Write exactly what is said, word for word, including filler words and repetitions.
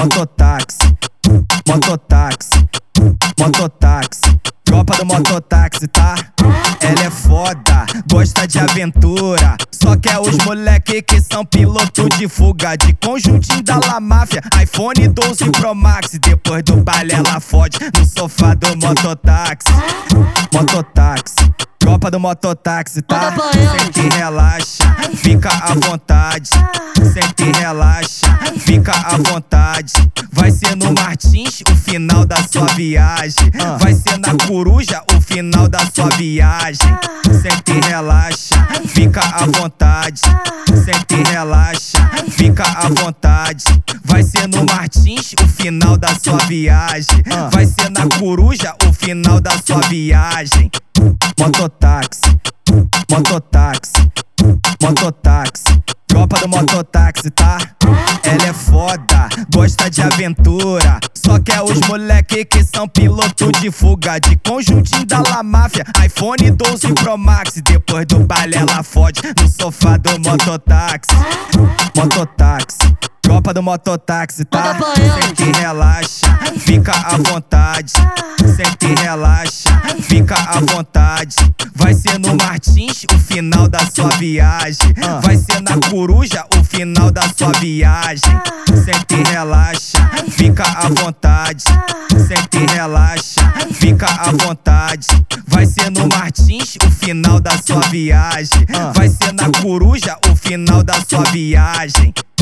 Mototáxi, mototáxi, mototáxi. Tropa do mototáxi, tá? Ela é foda, gosta de aventura. Só quer os moleque que são piloto de fuga. De conjuntinho da La Máfia, iPhone doze Pro Max. Depois do baile ela fode no sofá do mototáxi. Mototáxi, tropa do mototáxi, tá? Sente e relaxa, fica à vontade. Sente e relaxa, fica à vontade. Vai ser no Martins o final da sua viagem. Vai ser na Coruja o final da sua viagem. Sente e relaxa, fica à vontade. Sente e relaxa, fica à vontade. Vai ser no Martins o final da sua viagem. Vai ser na Coruja o final da sua viagem. Mototáxi, mototáxi, mototáxi. Tropa do mototáxi, tá? Ela é foda, gosta de aventura. Só quer os moleque que são piloto de fuga. De conjuntinho da La Máfia, iPhone doze Pro Max. Depois do baile ela fode no sofá do mototáxi. Mototáxi, tropa do mototáxi, tá? Sente e relaxa, fica à vontade. Sente e relaxa, fica à vontade. Vai ser no Martins o final da sua viagem. Vai ser na Coruja o final da sua viagem. Sente e relaxa, fica à vontade. Sente e relaxa, fica à vontade. Vai ser no Martins o final da sua viagem. Vai ser na Coruja o final da sua viagem.